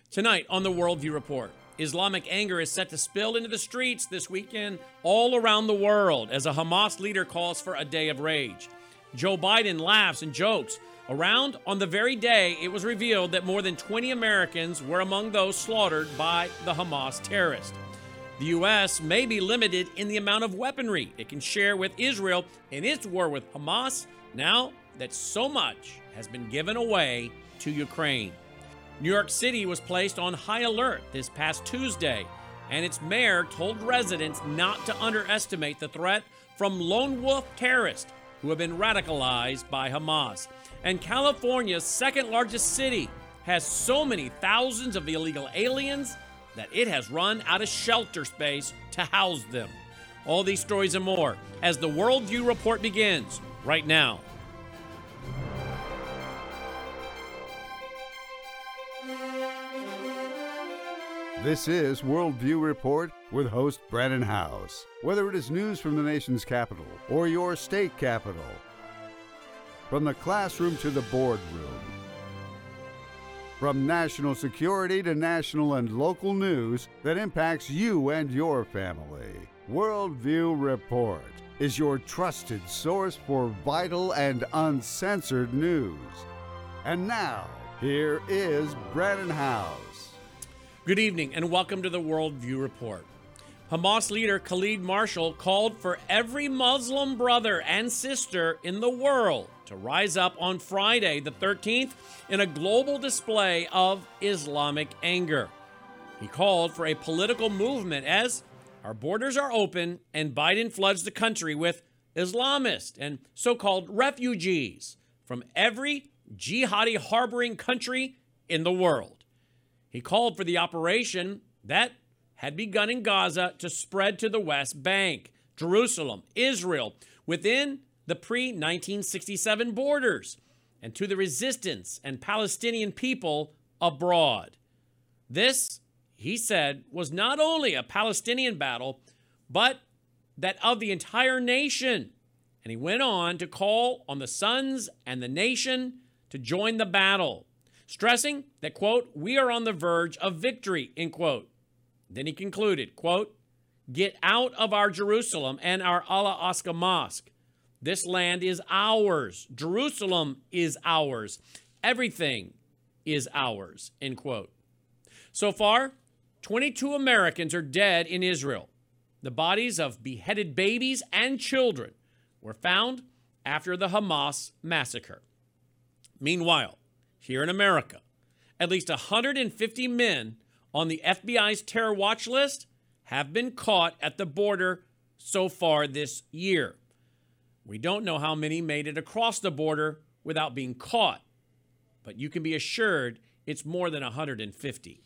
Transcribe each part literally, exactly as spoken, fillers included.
Tonight on the Worldview Report, Islamic anger is set to spill into the streets this weekend all around the world as a Hamas leader calls for a day of rage. Joe Biden laughs and jokes around on the very day it was revealed that more than twenty Americans were among those slaughtered by the Hamas terrorists. The U S may be limited in the amount of weaponry it can share with Israel in its war with Hamas now that so much has been given away to Ukraine. New York City was placed on high alert this past Tuesday, and its mayor told residents not to underestimate the threat from lone wolf terrorists who have been radicalized by Hamas. And California's second largest city has so many thousands of illegal aliens that it has run out of shelter space to house them. All these stories and more as the Worldview Report begins right now. This is Worldview Report with host Brandon House. Whether it is news from the nation's capital or your state capital, from the classroom to the boardroom, from national security to national and local news that impacts you and your family, Worldview Report is your trusted source for vital and uncensored news. And now, here is Brandon House. Good evening and welcome to the Worldview Report. Hamas leader Khalid Marshall called for every Muslim brother and sister in the world to rise up on Friday the thirteenth in a global display of Islamic anger. He called for a political movement as our borders are open and Biden floods the country with Islamists and so-called refugees from every jihadi harboring country in the world. He called for the operation that had begun in Gaza to spread to the West Bank, Jerusalem, Israel, within the pre nineteen sixty-seven borders, and to the resistance and Palestinian people abroad. This, he said, was not only a Palestinian battle, but that of the entire nation. And he went on to call on the sons and the nation to join the battle, stressing that, quote, we are on the verge of victory, end quote. Then he concluded, quote, get out of our Jerusalem and our Al-Aqsa Mosque. This land is ours. Jerusalem is ours. Everything is ours, end quote. So far, twenty-two Americans are dead in Israel. The bodies of beheaded babies and children were found after the Hamas massacre. Meanwhile, here in America, at least one hundred fifty men on the F B I's terror watch list have been caught at the border so far this year. We don't know how many made it across the border without being caught, but you can be assured it's more than one hundred fifty.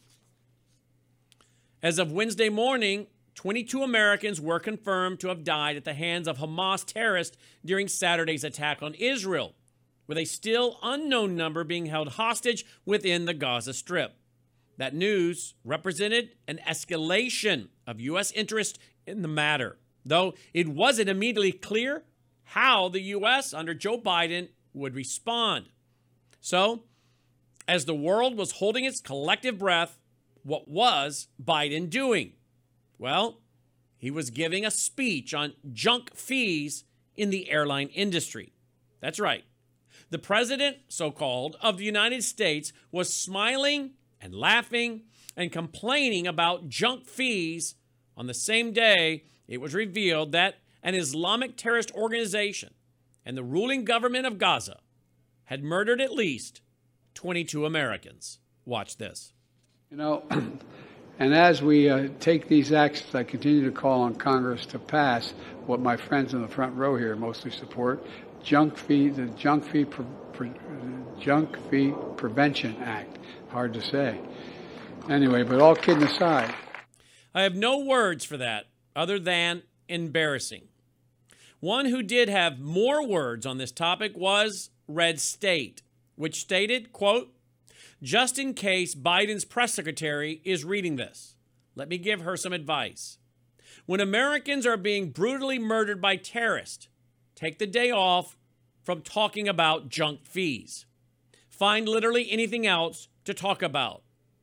As of Wednesday morning, twenty-two Americans were confirmed to have died at the hands of Hamas terrorists during Saturday's attack on Israel, with a still unknown number being held hostage within the Gaza Strip. That news represented an escalation of U S interest in the matter, though it wasn't immediately clear how the U S under Joe Biden would respond. So, as the world was holding its collective breath, what was Biden doing? Well, he was giving a speech on junk fees in the airline industry. That's right. The president, so-called, of the United States was smiling and laughing and complaining about junk fees on the same day it was revealed that an Islamic terrorist organization and the ruling government of Gaza had murdered at least twenty-two Americans. Watch this. You know, and as we uh, take these actions, I continue to call on Congress to pass what my friends in the front row here mostly support, junk fee, the Junk Fee Pre- Pre- Junk Fee Prevention Act. Hard to say. Anyway, but all kidding aside, I have no words for that other than embarrassing. One who did have more words on this topic was Red State, which stated, quote, just in case Biden's press secretary is reading this, let me give her some advice. When Americans are being brutally murdered by terrorists, take the day off from talking about junk fees. Find literally anything else to talk about.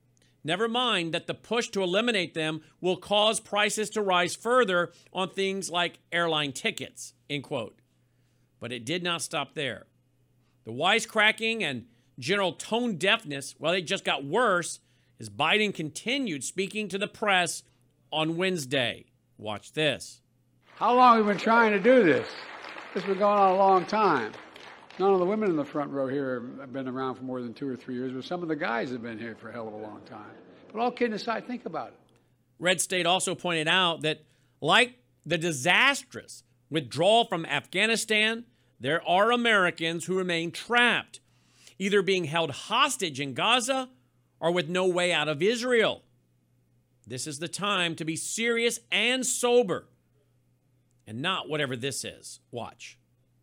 Never mind that the push to eliminate them will cause prices to rise further on things like airline tickets, end quote. But it did not stop there. The wisecracking and general tone deafness, well, it just got worse as Biden continued speaking to the press on Wednesday. Watch this. How long have we been trying to do this? This has been going on a long time. None of the women in the front row here have been around for more than two or three years, but some of the guys have been here for a hell of a long time. But all kidding aside, think about it. Red State also pointed out that, like the disastrous withdrawal from Afghanistan, there are Americans who remain trapped, either being held hostage in Gaza or with no way out of Israel. This is the time to be serious and sober, and not whatever this is. Watch.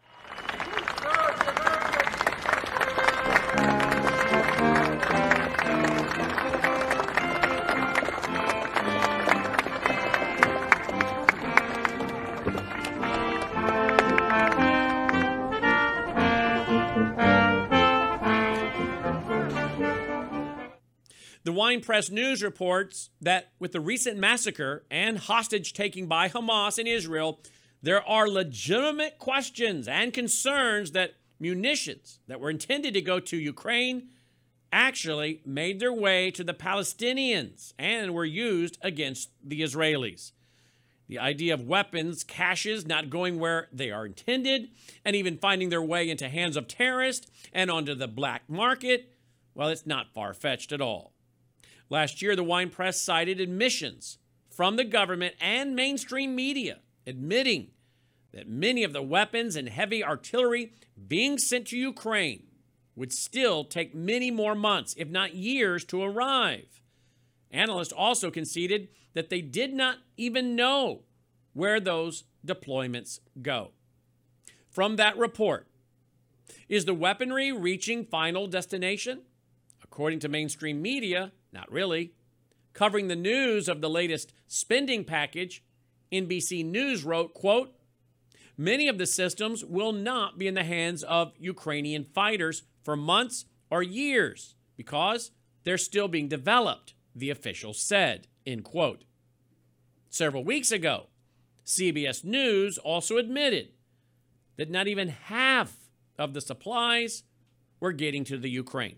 The Wine Press News reports that with the recent massacre and hostage taking by Hamas in Israel, there are legitimate questions and concerns that munitions that were intended to go to Ukraine actually made their way to the Palestinians and were used against the Israelis. The idea of weapons caches not going where they are intended and even finding their way into hands of terrorists and onto the black market, well, it's not far-fetched at all. Last year, the Wine Press cited admissions from the government and mainstream media admitting that many of the weapons and heavy artillery being sent to Ukraine would still take many more months, if not years, to arrive. Analysts also conceded that they did not even know where those deployments go. From that report, is the weaponry reaching final destination? According to mainstream media, not really. Covering the news of the latest spending package, N B C News wrote, quote, many of the systems will not be in the hands of Ukrainian fighters for months or years because they're still being developed, the official said, end quote. Several weeks ago, C B S News also admitted that not even half of the supplies were getting to the Ukraine.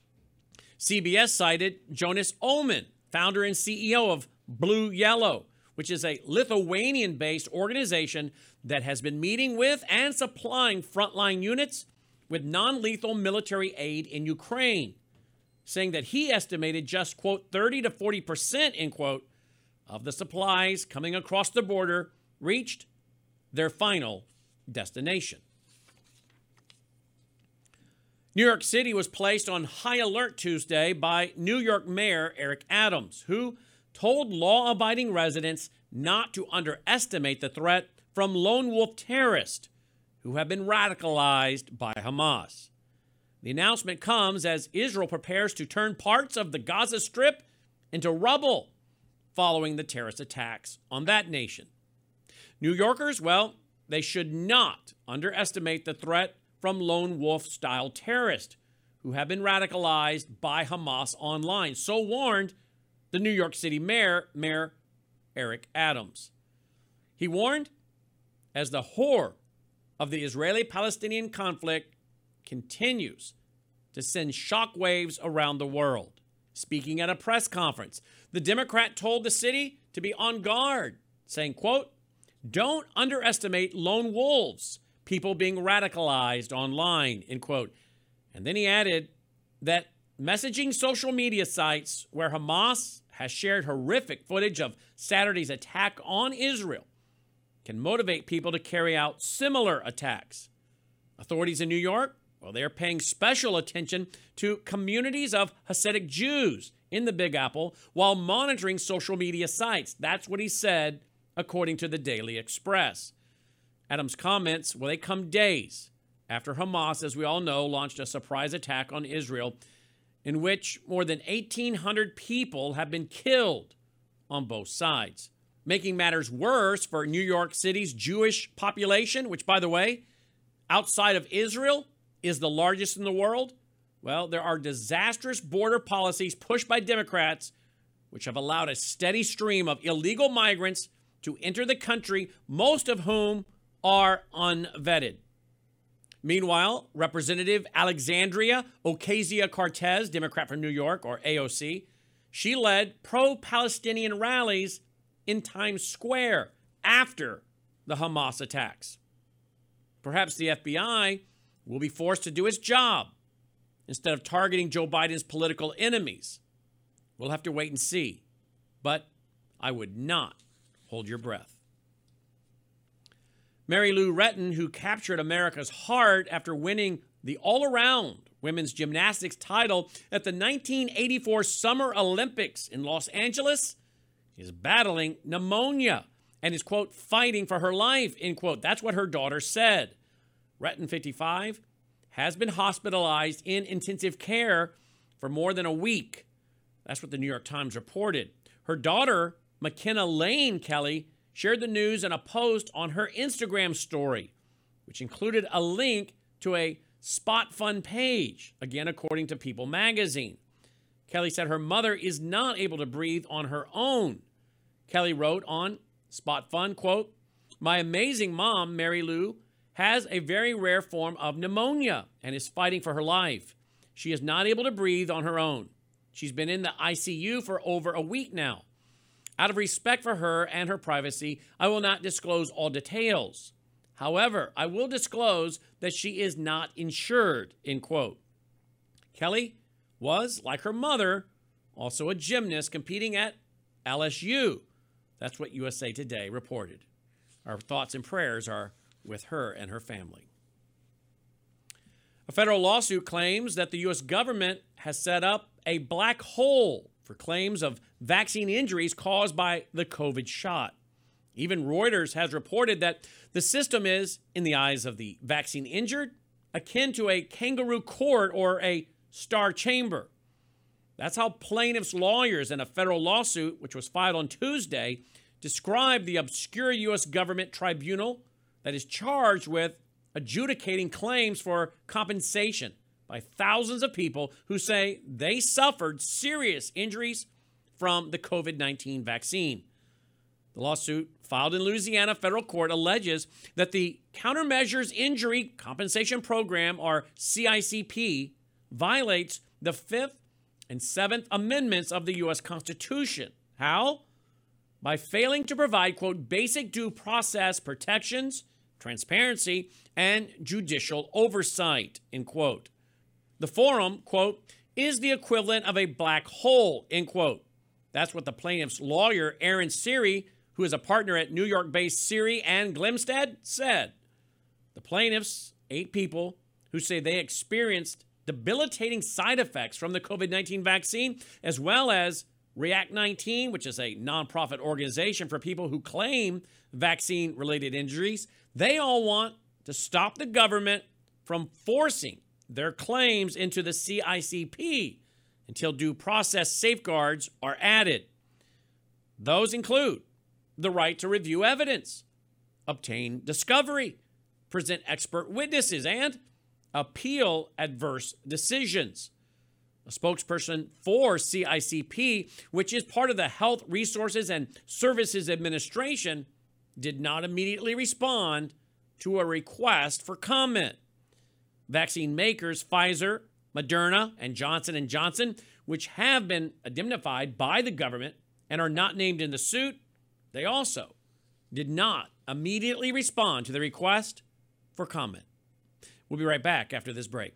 C B S cited Jonas Ullman, founder and C E O of Blue Yellow, which is a Lithuanian-based organization that has been meeting with and supplying frontline units with non-lethal military aid in Ukraine, saying that he estimated just, quote, thirty to forty percent, end quote, of the supplies coming across the border reached their final destination. New York City was placed on high alert Tuesday by New York Mayor Eric Adams, who told law-abiding residents not to underestimate the threat from lone wolf terrorists who have been radicalized by Hamas. The announcement comes as Israel prepares to turn parts of the Gaza Strip into rubble following the terrorist attacks on that nation. New Yorkers, well, they should not underestimate the threat from lone wolf-style terrorists who have been radicalized by Hamas online. So warned the New York City mayor, Mayor Eric Adams. He warned, as the horror of the Israeli-Palestinian conflict continues to send shockwaves around the world. Speaking at a press conference, the Democrat told the city to be on guard, saying, quote, don't underestimate lone wolves, people being radicalized online, end quote. And then he added that messaging social media sites where Hamas has shared horrific footage of Saturday's attack on Israel can motivate people to carry out similar attacks. Authorities in New York, well, they're paying special attention to communities of Hasidic Jews in the Big Apple while monitoring social media sites. That's what he said, according to the Daily Express. Adams' comments, well, they come days after Hamas, as we all know, launched a surprise attack on Israel in which more than eighteen hundred people have been killed on both sides. Making matters worse for New York City's Jewish population, which, by the way, outside of Israel, is the largest in the world. Well, there are disastrous border policies pushed by Democrats which have allowed a steady stream of illegal migrants to enter the country, most of whom are unvetted. Meanwhile, Representative Alexandria Ocasio-Cortez, Democrat from New York, or A O C, she led pro-Palestinian rallies in Times Square after the Hamas attacks. Perhaps the F B I will be forced to do its job instead of targeting Joe Biden's political enemies. We'll have to wait and see, but I would not hold your breath. Mary Lou Retton, who captured America's heart after winning the all-around women's gymnastics title at the nineteen eighty-four Summer Olympics in Los Angeles, is battling pneumonia and is, quote, fighting for her life, end quote. That's what her daughter said. Retton, fifty-five, has been hospitalized in intensive care for more than a week. That's what the New York Times reported. Her daughter, McKenna Lane Kelly, shared the news in a post on her Instagram story, which included a link to a Spot Fund page, again, according to People magazine. Kelly said her mother is not able to breathe on her own. Kelly wrote on Spot Fund, quote, "My amazing mom, Mary Lou, has a very rare form of pneumonia and is fighting for her life. She is not able to breathe on her own. She's been in the I C U for over a week now. Out of respect for her and her privacy, I will not disclose all details. However, I will disclose that she is not insured," end quote. Kelly was, like her mother, also a gymnast competing at L S U. That's what U S A Today reported. Our thoughts and prayers are with her and her family. A federal lawsuit claims that the U S government has set up a black hole for claims of vaccine injuries caused by the COVID shot. Even Reuters has reported that the system is, in the eyes of the vaccine injured, akin to a kangaroo court or a star chamber. That's how plaintiffs' lawyers in a federal lawsuit, which was filed on Tuesday, described the obscure U S government tribunal that is charged with adjudicating claims for compensation by thousands of people who say they suffered serious injuries from the COVID nineteen vaccine. The lawsuit, filed in Louisiana federal court, alleges that the Countermeasures Injury Compensation Program, or C I C P, violates the Fifth and Seventh Amendments of the U S Constitution. How? By failing to provide, quote, basic due process protections, transparency, and judicial oversight, end quote. The forum, quote, is the equivalent of a black hole, end quote. That's what the plaintiff's lawyer, Aaron Siri, who is a partner at New York-based Siri and Glimstead, said. The plaintiffs, eight people, who say they experienced debilitating side effects from the COVID nineteen vaccine, as well as React nineteen, which is a nonprofit organization for people who claim vaccine-related injuries, they all want to stop the government from forcing their claims into the C I C P until due process safeguards are added. Those include the right to review evidence, obtain discovery, present expert witnesses, and appeal adverse decisions. A spokesperson for C I C P, which is part of the Health Resources and Services Administration, did not immediately respond to a request for comment. Vaccine makers Pfizer, Moderna, and Johnson and Johnson, which have been indemnified by the government and are not named in the suit, they also did not immediately respond to the request for comment. We'll be right back after this break.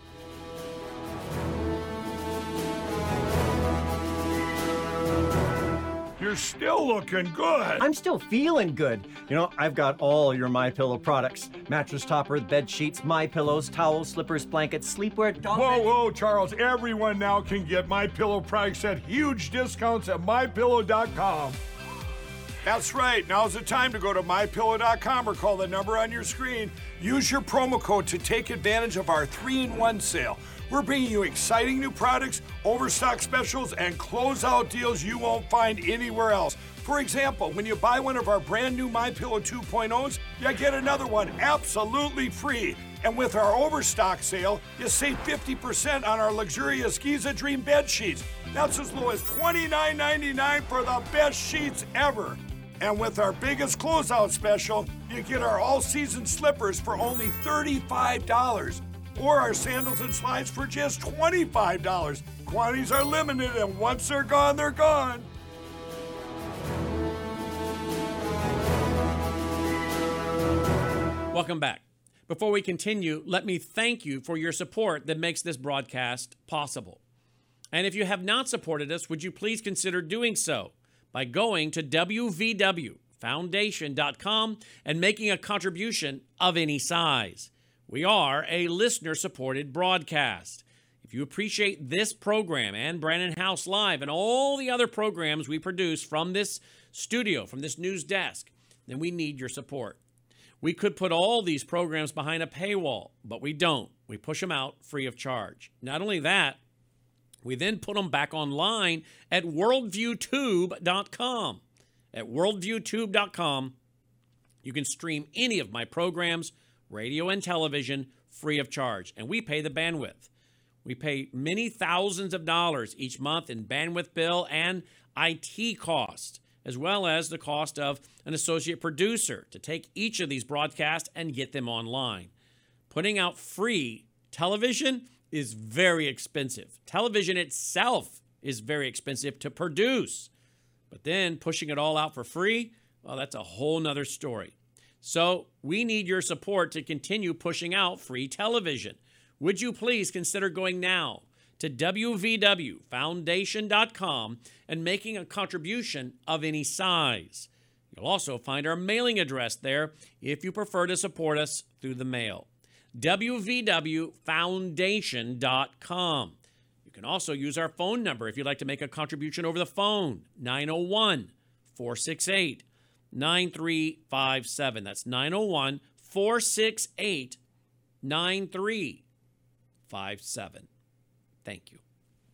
You're still looking good. I'm still feeling good. You know, I've got all your MyPillow products. Mattress topper, bed sheets, MyPillows, towels, slippers, blankets, sleepwear, dog Whoa, bed. whoa, Charles. Everyone now can get MyPillow products at huge discounts at my pillow dot com. That's right. Now's the time to go to my pillow dot com or call the number on your screen. Use your promo code to take advantage of our three in one sale. We're bringing you exciting new products, overstock specials, and closeout deals you won't find anywhere else. For example, when you buy one of our brand new MyPillow two point ohs, you get another one absolutely free. And with our overstock sale, you save fifty percent on our luxurious Giza Dream bed sheets. That's as low as twenty-nine ninety-nine for the best sheets ever. And with our biggest closeout special, you get our all-season slippers for only thirty-five dollars. Or our sandals and slides for just twenty-five dollars. Quantities are limited, and once they're gone, they're gone. Welcome back. Before we continue, let me thank you for your support that makes this broadcast possible. And if you have not supported us, would you please consider doing so by going to W V W foundation dot com and making a contribution of any size. We are a listener-supported broadcast. If you appreciate this program and Brandon House Live and all the other programs we produce from this studio, from this news desk, then we need your support. We could put all these programs behind a paywall, but we don't. We push them out free of charge. Not only that, we then put them back online at worldview tube dot com. At worldview tube dot com, you can stream any of my programs, radio and television, free of charge. And we pay the bandwidth. We pay many thousands of dollars each month in bandwidth bill and I T cost, as well as the cost of an associate producer to take each of these broadcasts and get them online. Putting out free television is very expensive. Television itself is very expensive to produce. But then pushing it all out for free, well, that's a whole nother story. So we need your support to continue pushing out free television. Would you please consider going now to W V W foundation dot com and making a contribution of any size? You'll also find our mailing address there if you prefer to support us through the mail. W V W foundation dot com. You can also use our phone number if you'd like to make a contribution over the phone, nine oh one, four six eight, nine three five seven. That's nine oh one, four six eight, nine three five seven. Thank you.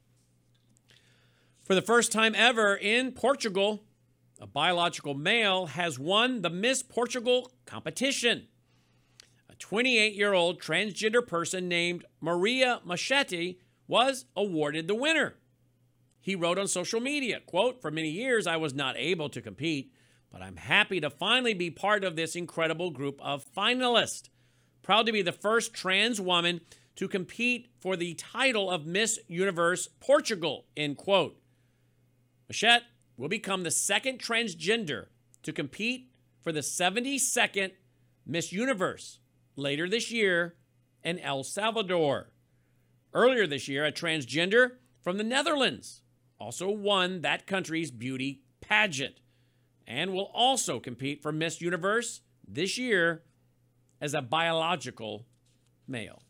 For the first time ever in Portugal, a biological male has won the Miss Portugal competition. A twenty-eight-year-old transgender person named Maria Machete was awarded the winner. He wrote on social media, quote, "For many years I was not able to compete, but I'm happy to finally be part of this incredible group of finalists. Proud to be the first trans woman to compete for the title of Miss Universe Portugal," end quote. Machete will become the second transgender to compete for the seventy-second Miss Universe later this year in El Salvador. Earlier this year, a transgender from the Netherlands also won that country's beauty pageant and will also compete for Miss Universe this year as a biological male.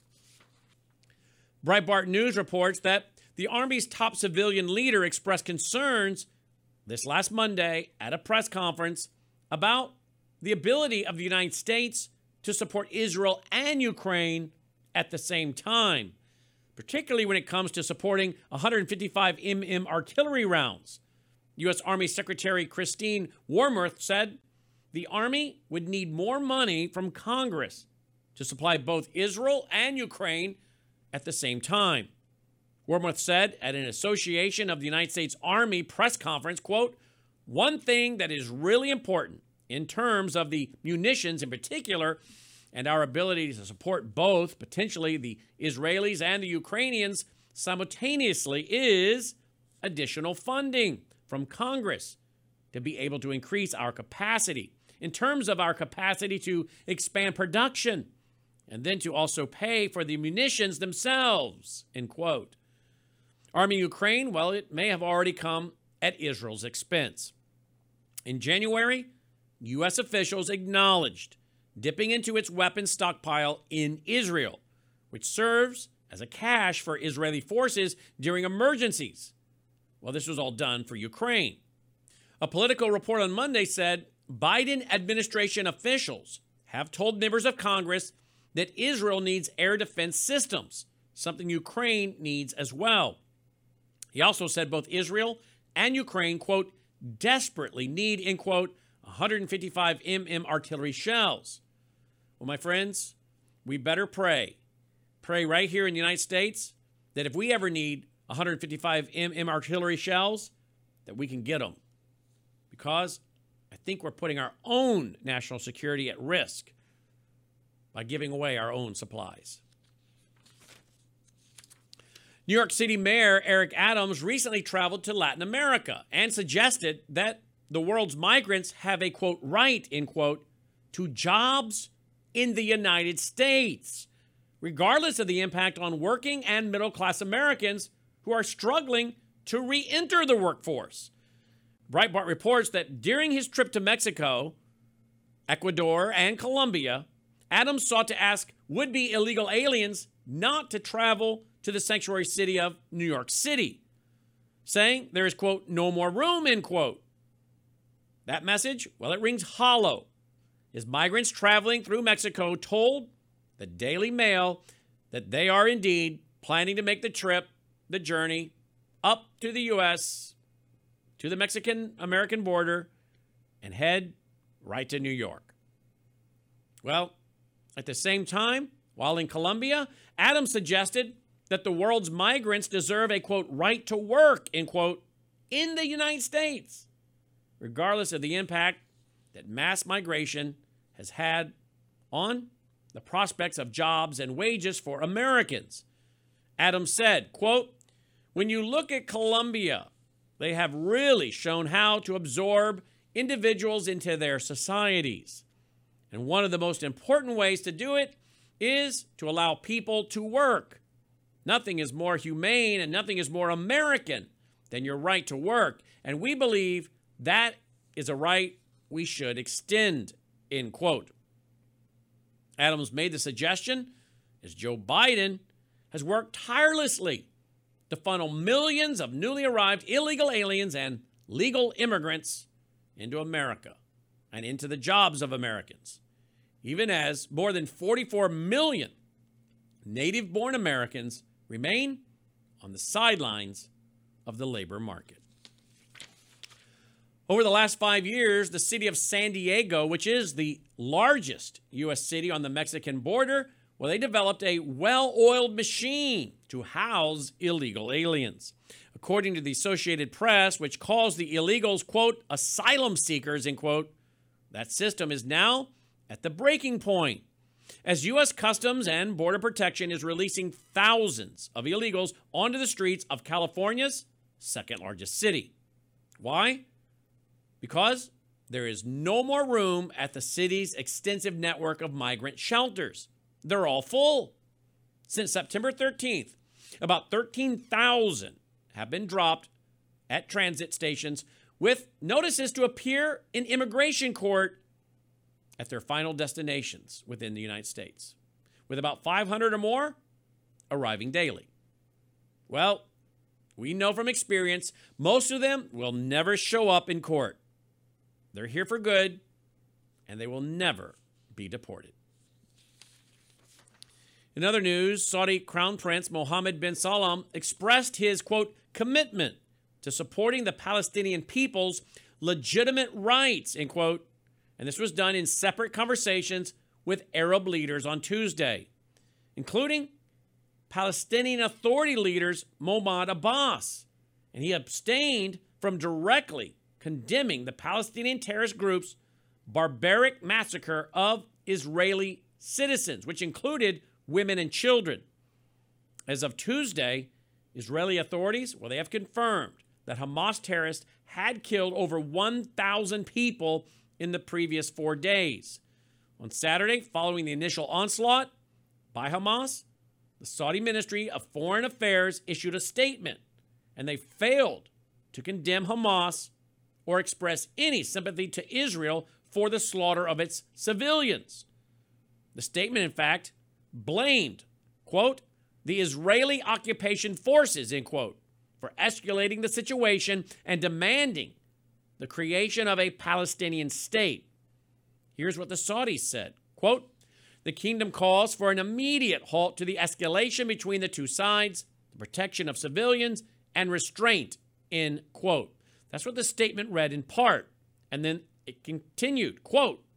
Breitbart News reports that the Army's top civilian leader expressed concerns this last Monday at a press conference about the ability of the United States to support Israel and Ukraine at the same time, particularly when it comes to supporting one hundred fifty-five millimeter artillery rounds. U S Army Secretary Christine Wormuth said the Army would need more money from Congress to supply both Israel and Ukraine at the same time. Wormuth said at an Association of the United States Army press conference, quote, "One thing that is really important in terms of the munitions in particular and our ability to support both, potentially the Israelis and the Ukrainians simultaneously, is additional funding from Congress to be able to increase our capacity in terms of our capacity to expand production and then to also pay for the munitions themselves," end quote. Army Ukraine, well, it may have already come at Israel's expense. In January, U S officials acknowledged dipping into its weapons stockpile in Israel, which serves as a cache for Israeli forces during emergencies. Well, this was all done for Ukraine. A Politico report on Monday said Biden administration officials have told members of Congress that Israel needs air defense systems, something Ukraine needs as well. He also said both Israel and Ukraine, quote, desperately need, end quote, one hundred fifty-five millimeter artillery shells. Well, my friends, we better pray. Pray right here in the United States that if we ever need one hundred fifty-five millimeter artillery shells, that we can get them. Because I think we're putting our own national security at risk by giving away our own supplies. New York City Mayor Eric Adams recently traveled to Latin America and suggested that the world's migrants have a, quote, right, end quote, to jobs in the United States, regardless of the impact on working and middle-class Americans who are struggling to re-enter the workforce. Breitbart reports that during his trip to Mexico, Ecuador, and Colombia, Adams sought to ask would-be illegal aliens not to travel to the sanctuary city of New York City, saying there is, quote, no more room, end quote. That message, well, it rings hollow, as migrants traveling through Mexico told the Daily Mail that they are indeed planning to make the trip, the journey, up to the U S, to the Mexican-American border, and head right to New York. Well, at the same time, while in Colombia, Adams suggested that the world's migrants deserve a, quote, right to work, end quote, in the United States, regardless of the impact that mass migration has had on the prospects of jobs and wages for Americans. Adams said, quote, when you look at Colombia, they have really shown how to absorb individuals into their societies. And one of the most important ways to do it is to allow people to work. Nothing is more humane and nothing is more American than your right to work. And we believe that is a right we should extend, end quote. Adams made the suggestion as Joe Biden has worked tirelessly to funnel millions of newly arrived illegal aliens and legal immigrants into America and into the jobs of Americans, even as more than forty-four million native-born Americans remain on the sidelines of the labor market. Over the last five years, the city of San Diego, which is the largest U S city on the Mexican border, well, they developed a well-oiled machine to house illegal aliens. According to the Associated Press, which calls the illegals, quote, asylum seekers, end quote, that system is now at the breaking point, as U S Customs and Border Protection is releasing thousands of illegals onto the streets of California's second largest city. Why? Because there is no more room at the city's extensive network of migrant shelters. They're all full. Since September thirteenth, about thirteen thousand have been dropped at transit stations with notices to appear in immigration court at their final destinations within the United States, with about five hundred or more arriving daily. Well, we know from experience, most of them will never show up in court. They're here for good, and they will never be deported. In other news, Saudi Crown Prince Mohammed bin Salman expressed his, quote, commitment to supporting the Palestinian people's legitimate rights, end quote, and this was done in separate conversations with Arab leaders on Tuesday, including Palestinian Authority leaders Mahmoud Abbas, and he abstained from directly condemning the Palestinian terrorist group's barbaric massacre of Israeli citizens, which included women and children. As of Tuesday, Israeli authorities, well, they have confirmed that Hamas terrorists had killed over one thousand people in the previous four days. On Saturday, following the initial onslaught by Hamas, the Saudi Ministry of Foreign Affairs issued a statement, and they failed to condemn Hamas or express any sympathy to Israel for the slaughter of its civilians. The statement, in fact, blamed, quote, the Israeli occupation forces, end quote, for escalating the situation and demanding the creation of a Palestinian state. Here's what the Saudis said, quote, the kingdom calls for an immediate halt to the escalation between the two sides, the protection of civilians, and restraint, end quote. That's what the statement read in part. And then it continued, quote,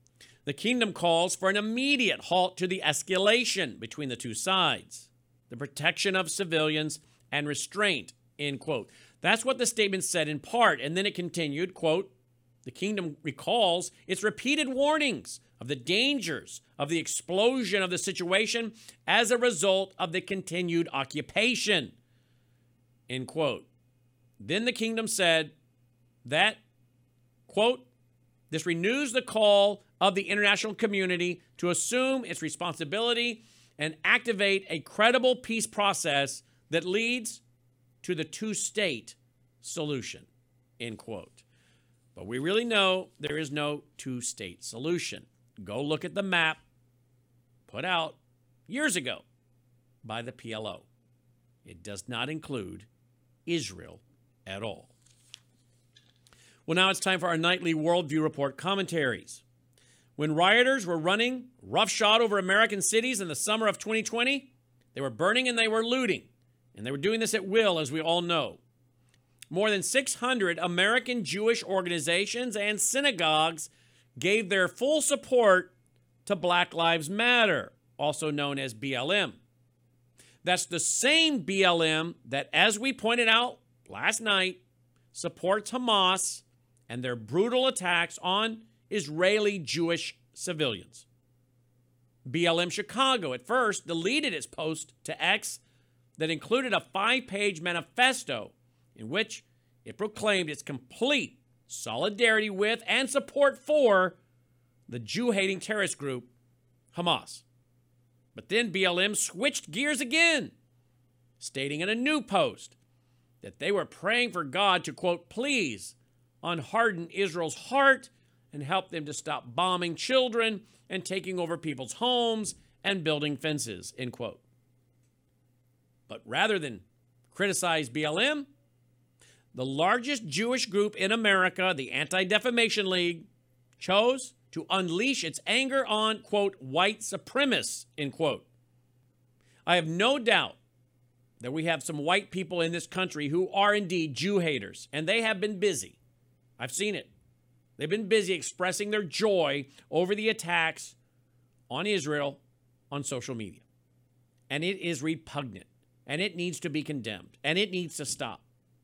The kingdom calls for an immediate halt to the escalation between the two sides, the protection of civilians, and restraint, end quote. That's what the statement said in part, and then it continued, quote, the kingdom recalls its repeated warnings of the dangers of the explosion of the situation as a result of the continued occupation, end quote. Then the kingdom said that, quote, this renews the call of the international community to assume its responsibility and activate a credible peace process that leads to the two-state solution, end quote. But we really know there is no two-state solution. Go look at the map put out years ago by the P L O. It does not include Israel at all. Well, now it's time for our nightly Worldview Report commentaries. When rioters were running roughshod over American cities in the summer of twenty twenty, they were burning and they were looting. And they were doing this at will, as we all know. More than six hundred American Jewish organizations and synagogues gave their full support to Black Lives Matter, also known as B L M. That's the same B L M that, as we pointed out last night, supports Hamas and their brutal attacks on Israeli Jewish civilians. B L M Chicago at first deleted its post to X that included a five-page manifesto in which it proclaimed its complete solidarity with and support for the Jew-hating terrorist group Hamas. But then B L M switched gears again, stating in a new post that they were praying for God to, quote, please unharden Israel's heart and help them to stop bombing children and taking over people's homes and building fences, end quote. But rather than criticize B L M, the largest Jewish group in America, the Anti-Defamation League, chose to unleash its anger on, quote, white supremacists, end quote. I have no doubt that we have some white people in this country who are indeed Jew haters, and they have been busy. I've seen it. They've been busy expressing their joy over the attacks on Israel on social media. And it is repugnant, and it needs to be condemned, and it needs to stop.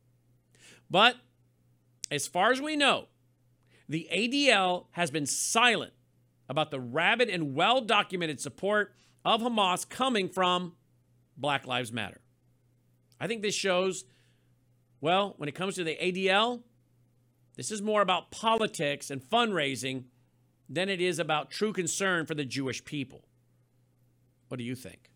But as far as we know, the A D L has been silent about the rabid and well-documented support of Hamas coming from Black Lives Matter. I think this shows, well, when it comes to the A D L, this is more about politics and fundraising than it is about true concern for the Jewish people. What do you think?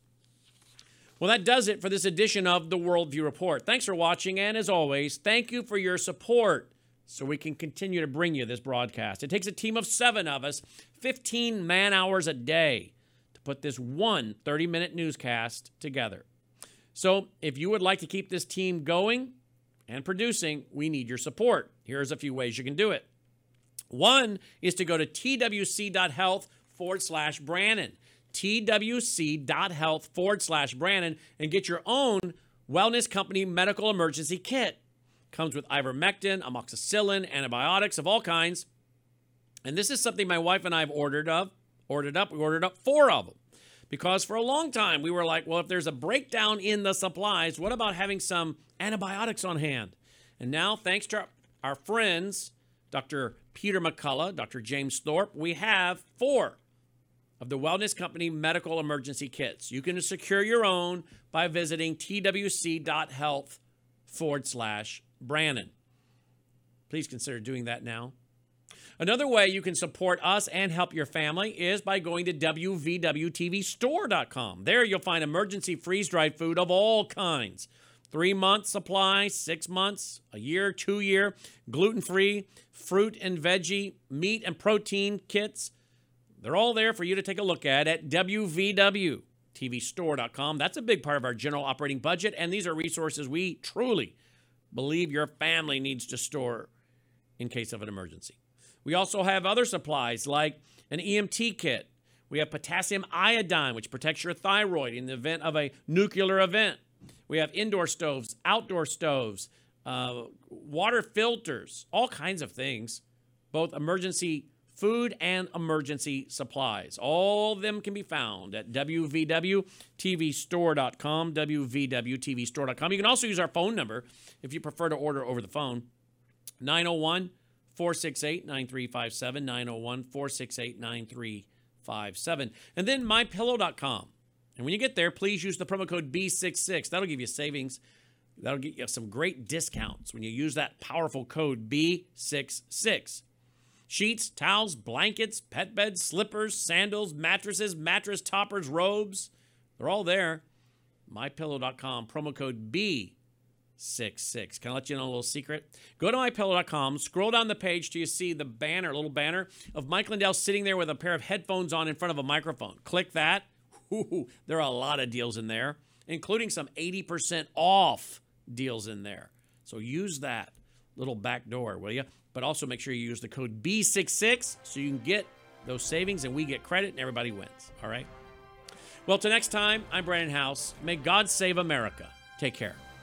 Well, that does it for this edition of the Worldview Report. Thanks for watching, and as always, thank you for your support so we can continue to bring you this broadcast. It takes a team of seven of us, fifteen man-hours a day, to put this one thirty-minute newscast together. So if you would like to keep this team going and producing, we need your support. Here's a few ways you can do it. One is to go to twc.health forward slash Brannon. twc.health forward slash Brannon and get your own Wellness Company medical emergency kit. Comes with ivermectin, amoxicillin, antibiotics of all kinds. And this is something my wife and I have ordered of, ordered up. We ordered up four of them. Because for a long time, we were like, well, if there's a breakdown in the supplies, what about having some antibiotics on hand? And now, thanks to our, our friends, Doctor Peter McCullough, Doctor James Thorpe, we have four of the Wellness Company medical emergency kits. You can secure your own by visiting twc.health forward slash Brannon. Please consider doing that now. Another way you can support us and help your family is by going to w v w t v store dot com. There you'll find emergency freeze-dried food of all kinds. Three-month supply, six months, a year, two-year, gluten-free, fruit and veggie, meat and protein kits. They're all there for you to take a look at at w v w t v store dot com. That's a big part of our general operating budget, and these are resources we truly believe your family needs to store in case of an emergency. We also have other supplies like an E M T kit. We have potassium iodine, which protects your thyroid in the event of a nuclear event. We have indoor stoves, outdoor stoves, uh, water filters, all kinds of things, both emergency food, and emergency supplies. All of them can be found at W V W T V store dot com, W V W T V store dot com. You can also use our phone number if you prefer to order over the phone, nine oh one, four six eight, nine three five seven, nine oh one, four six eight, nine three five seven. And then my pillow dot com. And when you get there, please use the promo code B sixty-six. That'll give you savings. That'll get you some great discounts when you use that powerful code B sixty-six. Sheets, towels, blankets, pet beds, slippers, sandals, mattresses, mattress toppers, robes. They're all there. my pillow dot com, promo code B sixty-six. Can I let you know a little secret? Go to my pillow dot com, scroll down the page till you see the banner, little banner of Mike Lindell sitting there with a pair of headphones on in front of a microphone. Click that. Ooh, there are a lot of deals in there, including some eighty percent off deals in there. So use that little back door, will you? But also make sure you use the code B sixty-six so you can get those savings and we get credit and everybody wins. All right? Well, till next time, I'm Brandon House. May God save America. Take care.